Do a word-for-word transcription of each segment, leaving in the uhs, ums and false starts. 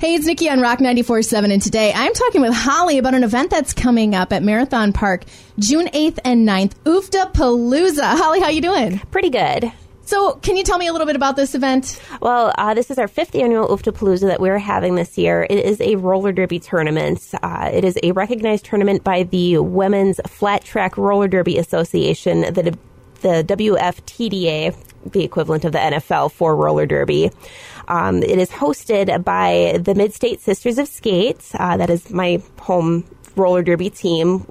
Hey, it's Nikki on Rock ninety-four point seven, and today I'm talking with Holly about an event that's coming up at Marathon Park June eighth and ninth, Oofdapalooza. Holly, how you doing? Pretty good. So can you tell me a little bit about this event? Well, uh, this is our fifth annual Oofdapalooza that we're having this year. It is a roller derby tournament. Uh, it is a recognized tournament by the Women's Flat Track Roller Derby Association, the, the W F T D A, the equivalent of the N F L for roller derby. Um, it is hosted by the Mid-State Sisters of Skate. Uh, that is my home roller derby team.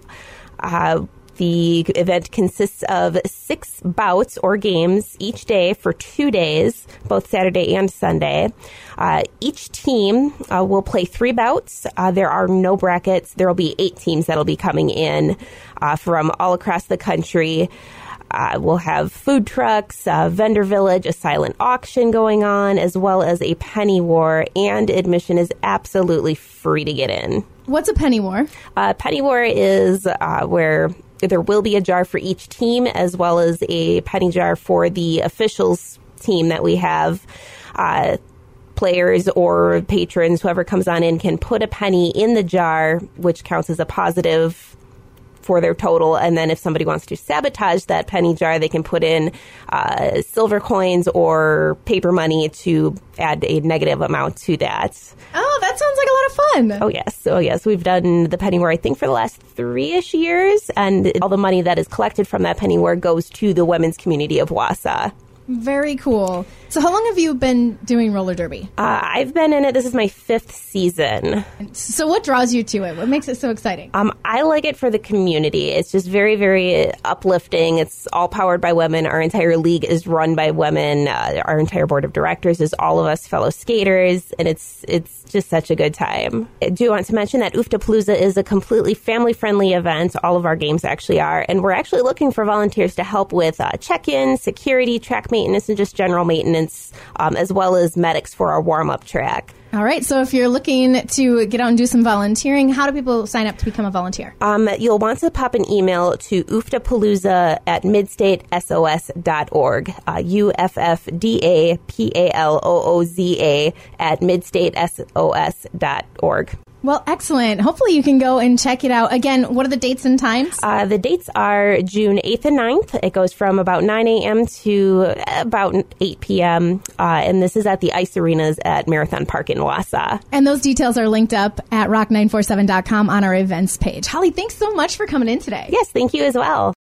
Uh, the event consists of six bouts or games each day for two days, both Saturday and Sunday. Uh, each team uh, will play three bouts. Uh, there are no brackets. There will be eight teams that will be coming in uh, from all across the country. Uh, we'll have food trucks, uh, vendor village, a silent auction going on, as well as a penny war, and admission is absolutely free to get in. What's a penny war? Uh, penny war is uh, where there will be a jar for each team, as well as a penny jar for the officials team that we have. Uh, players or patrons, whoever comes on in, can put a penny in the jar, which counts as a positive for their total, and then if somebody wants to sabotage that penny jar, they can put in uh, silver coins or paper money to add a negative amount to that. Oh, that sounds like a lot of fun. Oh, yes. Oh, yes. We've done the penny war, I think, for the last three-ish years, and all the money that is collected from that penny war goes to the women's community of Wausau. Very cool. So how long have you been doing roller derby? Uh, I've been in it. This is my fifth season. So what draws you to it? What makes it so exciting? Um, I like it for the community. It's just very, very uplifting. It's all powered by women. Our entire league is run by women. Uh, our entire board of directors is all of us fellow skaters, and it's it's just such a good time. I do want to mention that Oofdapalooza is a completely family-friendly event. All of our games actually are, and we're actually looking for volunteers to help with uh, check-in, security, track maintenance, and just general maintenance, um, as well as medics for our warm-up track. All right. So if you're looking to get out and do some volunteering, how do people sign up to become a volunteer? Um, you'll want to pop an email to oofdapalooza at midstate S O S dot org, uh, U F F D A P A L O O Z A at midstate S O S dot org. Well, excellent. Hopefully you can go and check it out. Again, what are the dates and times? Uh, the dates are June eighth and ninth. It goes from about nine a.m. to about eight p.m. Uh, and this is at the Ice Arenas at Marathon Park in Wausau. And those details are linked up at rock nine four seven dot com on our events page. Holly, thanks so much for coming in today. Yes, thank you as well.